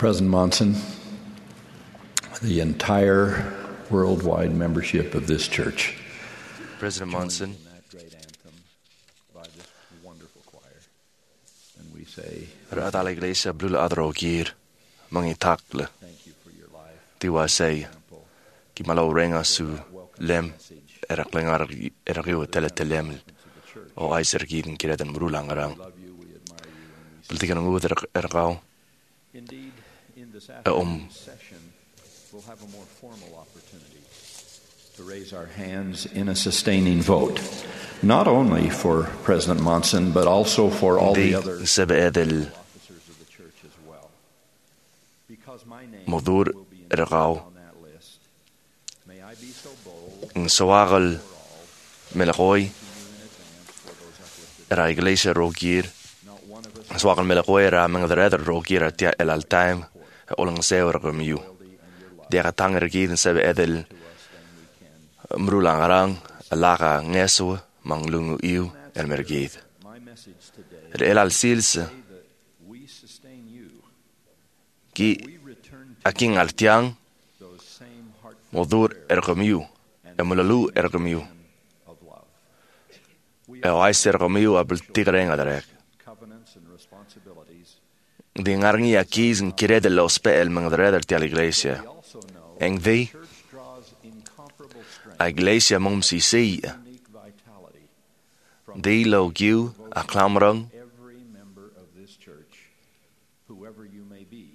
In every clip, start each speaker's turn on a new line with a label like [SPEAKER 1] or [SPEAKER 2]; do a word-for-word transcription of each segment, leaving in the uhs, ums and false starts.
[SPEAKER 1] President Monson, the entire worldwide membership of this church.
[SPEAKER 2] President Monson,
[SPEAKER 1] And we say,
[SPEAKER 2] rad alla iglesia blula adro gir, mangi takle, diwa say, ki malo renga su lem, erak lengar erak iwa tele telemel, o aiser giden kireden mrulangarang. Bultikan ngud erak erakau,
[SPEAKER 1] indeed, in this
[SPEAKER 2] om
[SPEAKER 1] afternoon session, we'll have a more formal opportunity to raise our hands in a sustaining vote, not only for President Monson, but also for all the
[SPEAKER 2] di
[SPEAKER 1] other
[SPEAKER 2] sebe edel
[SPEAKER 1] officers of the church as well. Because my name
[SPEAKER 2] modur
[SPEAKER 1] will be
[SPEAKER 2] erakau,
[SPEAKER 1] on that list, may I be so bold
[SPEAKER 2] ng sawagal melakoy, era iglesia rogir,
[SPEAKER 1] not one of us
[SPEAKER 2] sawagal melakoy era mga dereder rogir atia el al time, olang sewer gamiu. Dia katanger giden sebe edel mrulangarang, alaka ngesu, manglungu iu, el mergid.
[SPEAKER 1] my message today
[SPEAKER 2] Er el al sils,
[SPEAKER 1] that we sustain you,
[SPEAKER 2] ki
[SPEAKER 1] we return to
[SPEAKER 2] aking altiang,
[SPEAKER 1] those same heartfelt
[SPEAKER 2] modur ergamiu, emulalu ergamiu.
[SPEAKER 1] of love. We
[SPEAKER 2] E oais ergamiu abel tigrenga darek.
[SPEAKER 1] covenants and responsibilities.
[SPEAKER 2] Di ngarngi akiz ng kirede los peel mga dereder ti al iglesia.
[SPEAKER 1] We also know
[SPEAKER 2] Eng di,
[SPEAKER 1] church draws incomparable strength,
[SPEAKER 2] a iglesia mong sisi,
[SPEAKER 1] unique vitality from
[SPEAKER 2] di lo giu, a klamrang,
[SPEAKER 1] every member of this church, whoever you may be.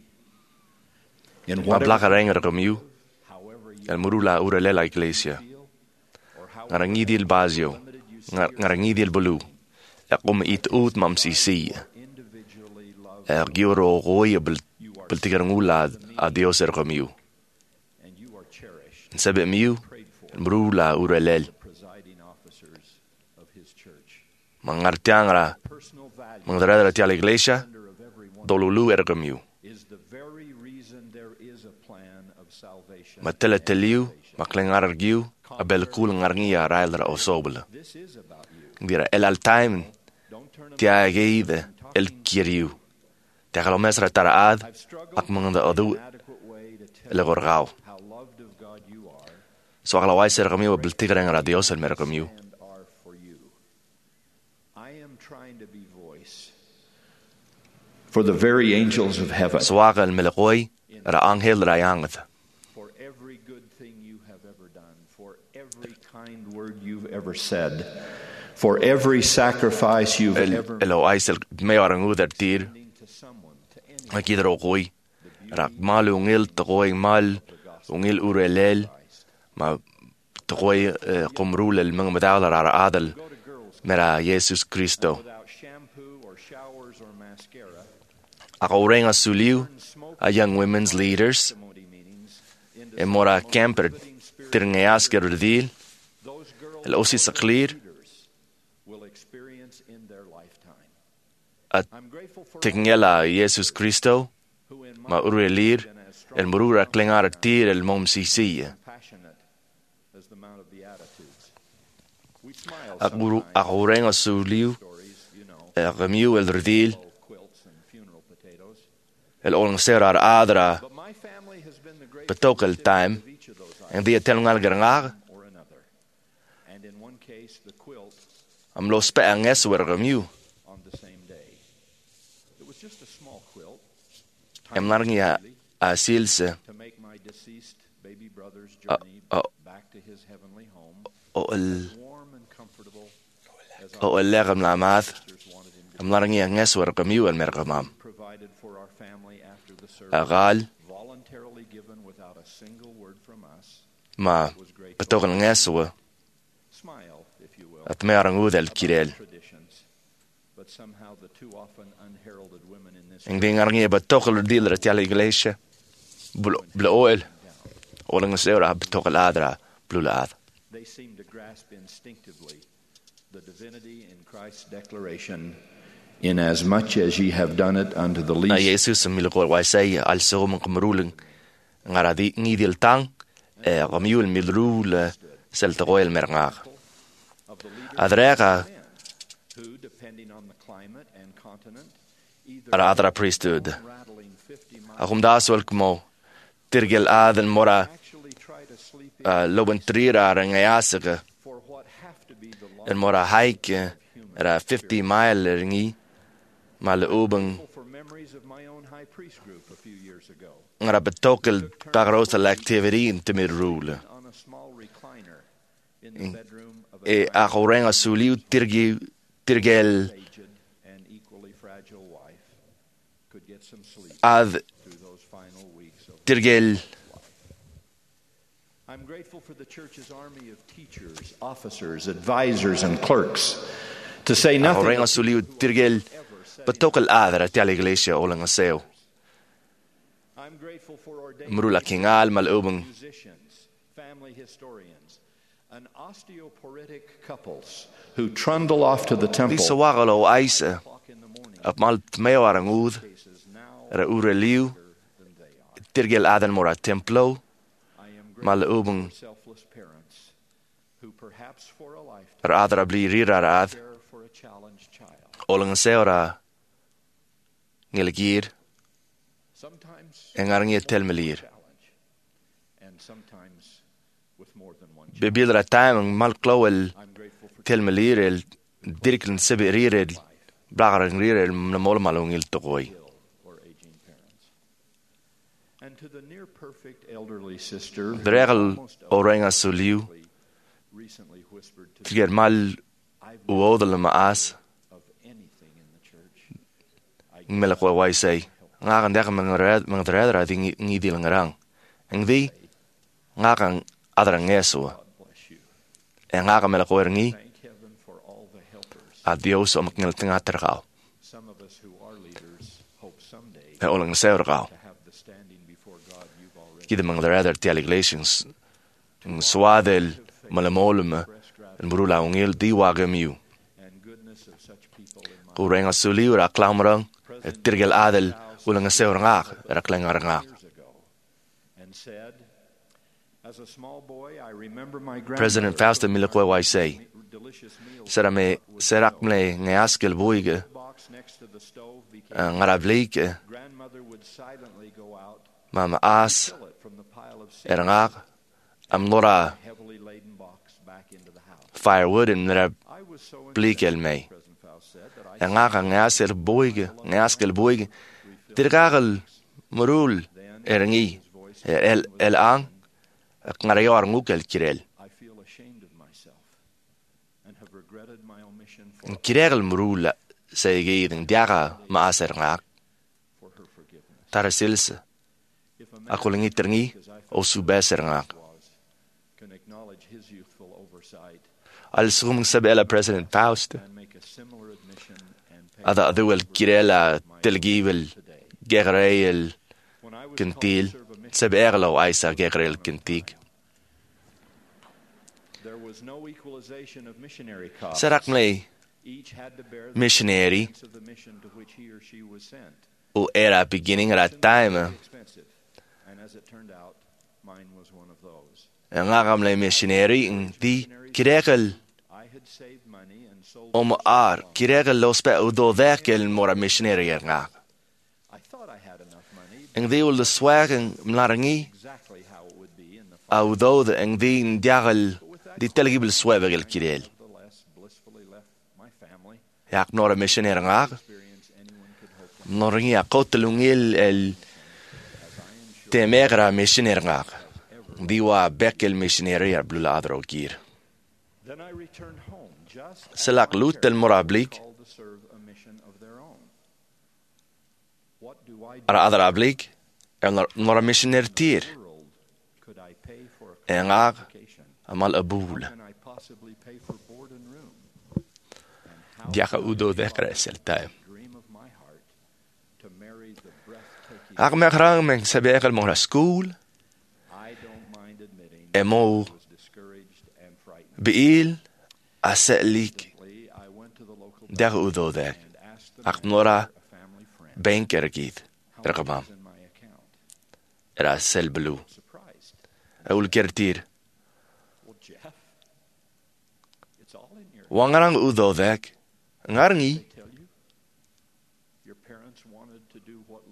[SPEAKER 1] In
[SPEAKER 2] a
[SPEAKER 1] whatever,
[SPEAKER 2] blakareng ergamiu,
[SPEAKER 1] however you
[SPEAKER 2] el murula urele la iglesia.
[SPEAKER 1] feel, or how
[SPEAKER 2] Ngarangi di el bazio, ngarangi di el bulu, e kum it ut mam sisi,
[SPEAKER 1] individually love,
[SPEAKER 2] e giuro goi bel bel tigrenula a Dios ergamiu.
[SPEAKER 1] and you are cherished,
[SPEAKER 2] Sebe miu,
[SPEAKER 1] prayed for,
[SPEAKER 2] el murula urelel,
[SPEAKER 1] the presiding officers of his church.
[SPEAKER 2] mangartiangra,
[SPEAKER 1] Personal value
[SPEAKER 2] mga dereder ti al iglesia,
[SPEAKER 1] of every one
[SPEAKER 2] dolulu ergamiu.
[SPEAKER 1] is the very reason there is a plan of salvation.
[SPEAKER 2] Mateleteliu, maklengargiu, abel kul ngarngia railra o sobel.
[SPEAKER 1] This is about you.
[SPEAKER 2] Dira el al time,
[SPEAKER 1] Don't turn them.
[SPEAKER 2] tia geide, el kiriu. Tia kalo mesra taraad,
[SPEAKER 1] I've struggled
[SPEAKER 2] ak manganda odu,
[SPEAKER 1] in an adequate way to tell
[SPEAKER 2] el gorgau.
[SPEAKER 1] how loved of God you are
[SPEAKER 2] So kala waiser gamiu abel tigrengra Dios el mergamiu.
[SPEAKER 1] and are for you. I am trying to be voice for the very angels of heaven,
[SPEAKER 2] So waka el melekoi, ra angel ra yangat.
[SPEAKER 1] for every good thing you have ever done, for every kind word you've ever said, for every sacrifice you've
[SPEAKER 2] El
[SPEAKER 1] ever
[SPEAKER 2] el o aisel meorangu der tir,
[SPEAKER 1] made to someone, to anyone.
[SPEAKER 2] ak idro koi. Ra malu ungil tokoi mal, ungil urelel, ma tokoi kumrul el mga medala ra adel,
[SPEAKER 1] Go to girls'
[SPEAKER 2] mera Jesus Cristo.
[SPEAKER 1] without shampoo or showers or mascara,
[SPEAKER 2] Ako renga suliu,
[SPEAKER 1] turn smoke
[SPEAKER 2] a young women's leaders,
[SPEAKER 1] testimony meetings into
[SPEAKER 2] e mora camper tirngeas gerdil,
[SPEAKER 1] those girls
[SPEAKER 2] el osi saklir,
[SPEAKER 1] leaders will experience in their lifetime.
[SPEAKER 2] at
[SPEAKER 1] I'm grateful for
[SPEAKER 2] tingela Jesus Cristo,
[SPEAKER 1] who in my
[SPEAKER 2] ma urelir,
[SPEAKER 1] been as strong
[SPEAKER 2] el murura klengar tir el mom sisi.
[SPEAKER 1] and passionate as the Mount of Beatitudes. We smile
[SPEAKER 2] Ak muru
[SPEAKER 1] sometimes
[SPEAKER 2] ako renga suliu,
[SPEAKER 1] stories, you know,
[SPEAKER 2] e remiu el redil,
[SPEAKER 1] old quilts and funeral potatoes.
[SPEAKER 2] el olang serar adra,
[SPEAKER 1] But my family has been the great
[SPEAKER 2] betok el time,
[SPEAKER 1] of each of those
[SPEAKER 2] en dia telungal gerngar,
[SPEAKER 1] or another. And in one case, the quilt
[SPEAKER 2] am los pe anges wer remiu,
[SPEAKER 1] on the same day. It was just a small quilt,
[SPEAKER 2] em
[SPEAKER 1] tiny
[SPEAKER 2] larngia
[SPEAKER 1] really,
[SPEAKER 2] a silse,
[SPEAKER 1] to make my deceased baby brother's
[SPEAKER 2] Uh,
[SPEAKER 1] journey
[SPEAKER 2] uh,
[SPEAKER 1] back to his heavenly home
[SPEAKER 2] o el,
[SPEAKER 1] warm and comfortable as
[SPEAKER 2] o
[SPEAKER 1] our
[SPEAKER 2] el legam la math,
[SPEAKER 1] sisters wanted him to
[SPEAKER 2] am larngia anges wer remiu el mergamam.
[SPEAKER 1] be provided for our family after the service,
[SPEAKER 2] Agal,
[SPEAKER 1] voluntarily given without a single word from us.
[SPEAKER 2] ma
[SPEAKER 1] Was great.
[SPEAKER 2] betok el anges wer,
[SPEAKER 1] Smile, if you will,
[SPEAKER 2] at mearangud el kirel.
[SPEAKER 1] traditions, but somehow the too often unheralded women in this
[SPEAKER 2] En ding arngia betok el dil reti al iglesia, blo oil, olang serar betok el adra, blula ad.
[SPEAKER 1] they seem to grasp instinctively the divinity in Christ's declaration, in as much as ye have done it unto the
[SPEAKER 2] Na
[SPEAKER 1] least
[SPEAKER 2] Jesus ang milukol wa say al so man kumruling ngaradi ngidil tang e ramiul milrul sel toil merngag.
[SPEAKER 1] of the leaders
[SPEAKER 2] Adrega
[SPEAKER 1] who, depending on the climate and continent,
[SPEAKER 2] ar adra priesthood.
[SPEAKER 1] rattling fifty
[SPEAKER 2] Akum das wel mo tirgel aden mora
[SPEAKER 1] actually try to sleep in
[SPEAKER 2] uh, loben trira ngayasige
[SPEAKER 1] for what have to be the
[SPEAKER 2] en
[SPEAKER 1] long
[SPEAKER 2] mora hike era fifty mile ringi mal oben
[SPEAKER 1] for memories of my own high priest group a few years ago
[SPEAKER 2] ngara betokel dagrosa activity in timid rule
[SPEAKER 1] on a small recliner in the bedroom of a
[SPEAKER 2] e akorenga suliu tirgi tirgel
[SPEAKER 1] aged and equally fragile wife could get some sleep
[SPEAKER 2] ad
[SPEAKER 1] through those final weeks of
[SPEAKER 2] tirgel
[SPEAKER 1] I'm grateful for the church's army of teachers, officers, advisors, and clerks, to say nothing
[SPEAKER 2] akorenga
[SPEAKER 1] of
[SPEAKER 2] suliu tirgel betokel adra tial iglesia olanga seu
[SPEAKER 1] I'm grateful for ordained
[SPEAKER 2] mrula kingal mal oben
[SPEAKER 1] musicians, family historians, and osteoporotic couples who trundle off to the temple
[SPEAKER 2] Lisa wagalo aisa
[SPEAKER 1] o'clock in the morning
[SPEAKER 2] ap mal meo arangud
[SPEAKER 1] cases now
[SPEAKER 2] era ureliu
[SPEAKER 1] than they are.
[SPEAKER 2] tirgel aden mora templo
[SPEAKER 1] I am
[SPEAKER 2] mal
[SPEAKER 1] grateful
[SPEAKER 2] oben
[SPEAKER 1] for selfless parents who perhaps for a lifetime
[SPEAKER 2] er adra bli rira ad
[SPEAKER 1] care for a challenged child.
[SPEAKER 2] olanga seura ngelgir
[SPEAKER 1] Sometimes
[SPEAKER 2] engarngi telmelir
[SPEAKER 1] challenge, and sometimes with more than one child.
[SPEAKER 2] bebildra time mal klowel
[SPEAKER 1] I'm grateful for
[SPEAKER 2] telmelir el dirklen seberir el blagaring rir el namol malung il togoy
[SPEAKER 1] ill or aging parents. And to the near perfect elderly sister who
[SPEAKER 2] Dregel
[SPEAKER 1] almost
[SPEAKER 2] orenga suliu
[SPEAKER 1] recently whispered to me,
[SPEAKER 2] tiger mal
[SPEAKER 1] I've
[SPEAKER 2] uodel ma as
[SPEAKER 1] of anything in the church. I
[SPEAKER 2] melako wai say ngakan dek mangared mangaredra ding ngi dilangarang engdi ngakan adra ngeso
[SPEAKER 1] God bless you.
[SPEAKER 2] e ngaka melako erngi
[SPEAKER 1] Thank heaven for all the helpers.
[SPEAKER 2] adios om ngel tinga tergao
[SPEAKER 1] Some of us who are leaders hope someday
[SPEAKER 2] e olang seurgao
[SPEAKER 1] to have the standing before God you've already
[SPEAKER 2] kide mangaredra tial iglesions ng swadel malamolum en brula ungil diwagamiu
[SPEAKER 1] and goodness of such people in my
[SPEAKER 2] kurenga suliu ra klamrang e tirgel adel ulang seurngak ra klengarngak
[SPEAKER 1] years ago and said, as a small boy, I remember my
[SPEAKER 2] President Fausto Milakwe wai say
[SPEAKER 1] delicious meals
[SPEAKER 2] sera me serak mle ngaskel buige
[SPEAKER 1] box next to the stove became
[SPEAKER 2] ngaravlike
[SPEAKER 1] grandmother would silently go out
[SPEAKER 2] mama as
[SPEAKER 1] fill it from the pile of
[SPEAKER 2] erngak am lora
[SPEAKER 1] heavily laden box back into the house.
[SPEAKER 2] firewood in der
[SPEAKER 1] I was so
[SPEAKER 2] blikel me
[SPEAKER 1] President Faust said that I
[SPEAKER 2] engak ngasel buige ngaskel buige dirgagel murul erngi el el ang ngarayor ngukel kirel
[SPEAKER 1] I feel ashamed of myself and have regretted my omission for,
[SPEAKER 2] kirel murul say geden diaga ma aserngak
[SPEAKER 1] for her forgiveness.
[SPEAKER 2] tarasils
[SPEAKER 1] If a man
[SPEAKER 2] akulingi terngi o subeserngak
[SPEAKER 1] was can acknowledge his youthful oversight
[SPEAKER 2] al sum sabela President Faust
[SPEAKER 1] and make a similar admission and pay
[SPEAKER 2] ada aduel kirela telgivel gereel
[SPEAKER 1] when I was
[SPEAKER 2] kentil
[SPEAKER 1] called to serve a mission,
[SPEAKER 2] seberlo aisa gereel kentig
[SPEAKER 1] there was no equalization of missionary costs.
[SPEAKER 2] serakmle
[SPEAKER 1] Each had to bear the
[SPEAKER 2] missionary
[SPEAKER 1] expense of the mission to which he or she was sent.
[SPEAKER 2] o era beginning at time
[SPEAKER 1] Expensive. And as it turned out, mine was one of those.
[SPEAKER 2] ngagamle missionary in di kirel
[SPEAKER 1] I had saved money and sold
[SPEAKER 2] om ar kirel los pe udo dekel mora missionary nga
[SPEAKER 1] I thought I had enough money,
[SPEAKER 2] en di ul de swagen mlarangi
[SPEAKER 1] exactly how it would be in the
[SPEAKER 2] audo de en di diagel di telgibel swebel kirel
[SPEAKER 1] nevertheless blissfully left my family.
[SPEAKER 2] yak nora missionary nga
[SPEAKER 1] Experience anyone could hope for.
[SPEAKER 2] noringi akotelungil el temegra missionary nga diwa bekel missionary blula adro gir
[SPEAKER 1] Then I returned home just as
[SPEAKER 2] selak
[SPEAKER 1] my
[SPEAKER 2] lutel
[SPEAKER 1] parents
[SPEAKER 2] morablik
[SPEAKER 1] were called to serve a mission of their own. What do I do
[SPEAKER 2] ara adra ablik en nora missionary tir
[SPEAKER 1] in the world could I pay for a
[SPEAKER 2] engak
[SPEAKER 1] vacation?
[SPEAKER 2] amal abul
[SPEAKER 1] Can I possibly pay for board and room? And how
[SPEAKER 2] diaka
[SPEAKER 1] can I
[SPEAKER 2] udo
[SPEAKER 1] live
[SPEAKER 2] dekra
[SPEAKER 1] up to
[SPEAKER 2] selta
[SPEAKER 1] the dream of my heart to marry the breathtaking
[SPEAKER 2] ak megrang men sebekel mora school
[SPEAKER 1] I don't mind admitting
[SPEAKER 2] emo
[SPEAKER 1] I was discouraged and frightened.
[SPEAKER 2] biil aselik
[SPEAKER 1] Lee, I went to the local
[SPEAKER 2] der udo dek
[SPEAKER 1] and asked the
[SPEAKER 2] ak nora
[SPEAKER 1] manager, a family friend,
[SPEAKER 2] banker git
[SPEAKER 1] how
[SPEAKER 2] der
[SPEAKER 1] much
[SPEAKER 2] kamam
[SPEAKER 1] was in my account.
[SPEAKER 2] era sel blu
[SPEAKER 1] Surprised.
[SPEAKER 2] ul kertir
[SPEAKER 1] Well, Jeff, it's all in your
[SPEAKER 2] wangarang udo dek ngarngi
[SPEAKER 1] They tell you your parents wanted to do what little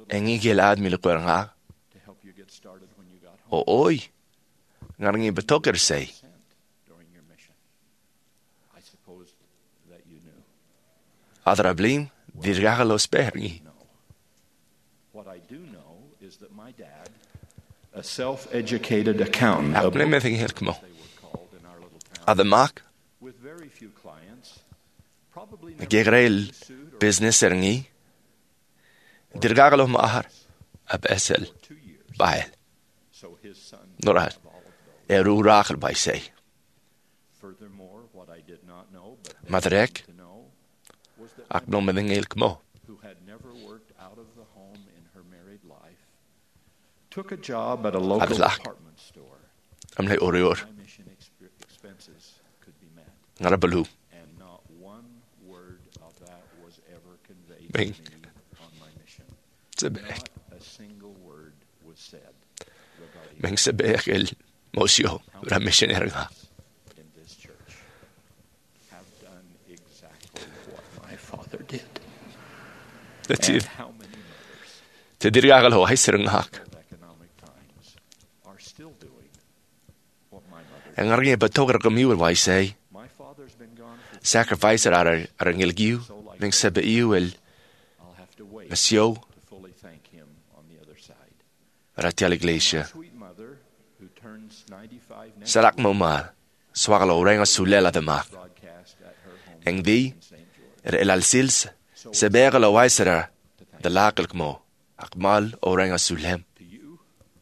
[SPEAKER 2] Engi gel admil ko nga.
[SPEAKER 1] to help you get started when you got home.
[SPEAKER 2] O oy. Ngarangi betoker say.
[SPEAKER 1] During your mission. I suppose that you knew.
[SPEAKER 2] Adra blim, dirgalo spergi.
[SPEAKER 1] No. What I do know is that my dad, a self-educated accountant, a
[SPEAKER 2] Akle me thing helt kmo.
[SPEAKER 1] they were called in our little town,
[SPEAKER 2] Adra mak,
[SPEAKER 1] with very few clients, probably never
[SPEAKER 2] gegrel
[SPEAKER 1] sued or
[SPEAKER 2] business erngi. Dirgalo mahar. Ab esel.
[SPEAKER 1] for two years.
[SPEAKER 2] Bael.
[SPEAKER 1] So his son
[SPEAKER 2] Norat.
[SPEAKER 1] of all of those.
[SPEAKER 2] Eru rachel by say.
[SPEAKER 1] Furthermore, what I did not know, but they
[SPEAKER 2] Madrek.
[SPEAKER 1] wanted to know, was that
[SPEAKER 2] Ak
[SPEAKER 1] my
[SPEAKER 2] no me thing helt kmo.
[SPEAKER 1] who had never worked out of the home in her married life, took a job at a local
[SPEAKER 2] Abdullah.
[SPEAKER 1] department store.
[SPEAKER 2] Am le orior.
[SPEAKER 1] My mission exp- expenses could be met,
[SPEAKER 2] Ngara balu.
[SPEAKER 1] and not one word of that was ever conveyed
[SPEAKER 2] Bing.
[SPEAKER 1] to me on my mission.
[SPEAKER 2] Sebe.
[SPEAKER 1] Not a single word was said regarding
[SPEAKER 2] Meng sebe el mosio. Ra missioner nga.
[SPEAKER 1] in this church have done exactly what my father did.
[SPEAKER 2] That's
[SPEAKER 1] And
[SPEAKER 2] it.
[SPEAKER 1] how many mothers
[SPEAKER 2] Te dirgalo hay serngak.
[SPEAKER 1] of economic times are still doing what my mother did.
[SPEAKER 2] Ngarangi betoker kamiu by say.
[SPEAKER 1] My father's been gone for
[SPEAKER 2] Sacrifice ar ar ngilgiu. Meng sebe iu el
[SPEAKER 1] I'll have to wait
[SPEAKER 2] masio.
[SPEAKER 1] to fully thank him on the other side.
[SPEAKER 2] Ra tial
[SPEAKER 1] My
[SPEAKER 2] iglesia.
[SPEAKER 1] sweet mother, who turns ninety-five next
[SPEAKER 2] Salak
[SPEAKER 1] week,
[SPEAKER 2] mo mal. Swagalo renga sulela de mak.
[SPEAKER 1] broadcast at her home
[SPEAKER 2] Eng di.
[SPEAKER 1] in Saint George.
[SPEAKER 2] Er el al sils. Sebe galo waisera. De lakal kmo. Akmal o renga sulem.
[SPEAKER 1] To you,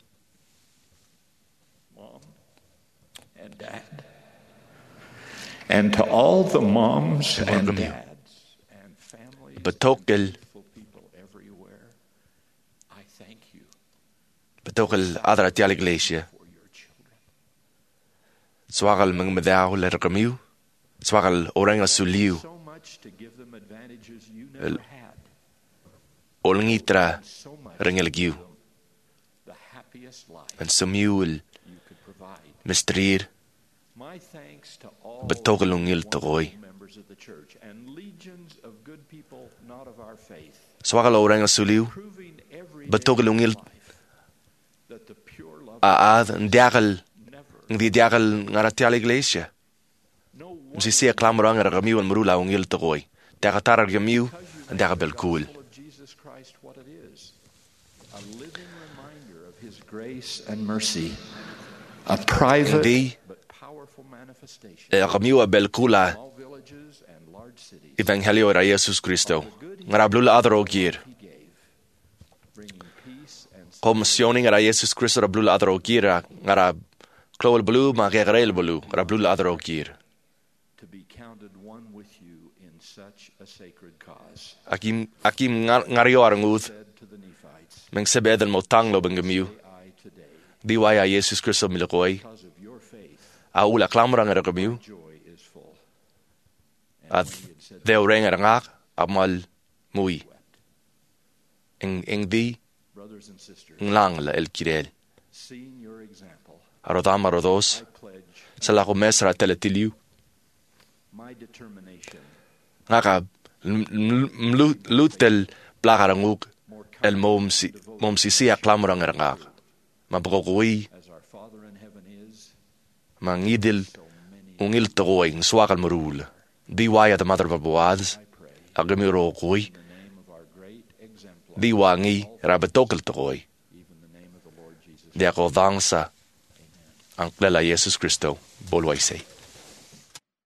[SPEAKER 1] Mom and Dad, and to all the moms and
[SPEAKER 2] Welcome you.
[SPEAKER 1] dads and families
[SPEAKER 2] Betokel.
[SPEAKER 1] beautiful people everywhere, I thank you
[SPEAKER 2] Betokel adra tial iglesia.
[SPEAKER 1] for your children.
[SPEAKER 2] Swagal meng medao le kamiu. Swagal o renga suliu.
[SPEAKER 1] So much to give them advantages you never had.
[SPEAKER 2] Olngitra
[SPEAKER 1] So much
[SPEAKER 2] rengelgiu.
[SPEAKER 1] to give them the happiest life
[SPEAKER 2] En sumiul
[SPEAKER 1] you could provide.
[SPEAKER 2] mestrir.
[SPEAKER 1] My thanks to all
[SPEAKER 2] Betokel ungil togoy.
[SPEAKER 1] wonderful members of the church and legions of good people not of our faith,
[SPEAKER 2] Swagal o renga suliu.
[SPEAKER 1] proving every
[SPEAKER 2] Betokel
[SPEAKER 1] day of
[SPEAKER 2] ungil
[SPEAKER 1] life that the pure love
[SPEAKER 2] aad ndiagal
[SPEAKER 1] never,
[SPEAKER 2] ndi diagal ngara tial iglesia.
[SPEAKER 1] no one
[SPEAKER 2] Msi sia klamrang ngara kamiu en mrula ungil togoy. Daga tarar kamiu en daga bel cool.
[SPEAKER 1] of Jesus Christ what it is, a living reminder of his grace and mercy, a private
[SPEAKER 2] Ndi
[SPEAKER 1] but powerful manifestation
[SPEAKER 2] e kamiu a bel kula
[SPEAKER 1] in all villages and large cities
[SPEAKER 2] evangelio ra Jesus Cristo. Ngara blula adro gir.
[SPEAKER 1] he gave, bringing peace and
[SPEAKER 2] Komisioni ngara Jesus Cristo ra blula adro gira. Ngara klowel blu ma gegrel blu. Ra blula adro gir.
[SPEAKER 1] to be counted one with you in such a sacred cause.
[SPEAKER 2] Akim akim ngario arnguth.
[SPEAKER 1] Said to the Nephites,
[SPEAKER 2] Meng sebe den motang lo bengamiu.
[SPEAKER 1] I today,
[SPEAKER 2] Di waya Jesus Cristo milokoy.
[SPEAKER 1] because of your faith,
[SPEAKER 2] A ula klamrang ngara kamiu.
[SPEAKER 1] joy is full.
[SPEAKER 2] At de orenga ngak amal mui. Eng eng di
[SPEAKER 1] Brothers and sisters,
[SPEAKER 2] nglang la el kirel.
[SPEAKER 1] seeing your example,
[SPEAKER 2] Arodama
[SPEAKER 1] I
[SPEAKER 2] rodos.
[SPEAKER 1] pledge
[SPEAKER 2] Sala ko mesra teletiliu.
[SPEAKER 1] my determination,
[SPEAKER 2] Ngaka mlutel plagaranguk
[SPEAKER 1] more
[SPEAKER 2] el momsi momsi sia klamrang ngak. Mabogoi
[SPEAKER 1] as our Father in heaven is,
[SPEAKER 2] mangidil
[SPEAKER 1] so many,
[SPEAKER 2] ungil togoy swakal marul. Di waya the mother of boads.
[SPEAKER 1] I pray,
[SPEAKER 2] Agamiro koi.
[SPEAKER 1] in the name of our great exemplar,
[SPEAKER 2] Di wangi rabetokel togoy.
[SPEAKER 1] even the name of the Lord Jesus.
[SPEAKER 2] Dia ko dangsa ang klela Jesus Cristo bolway say.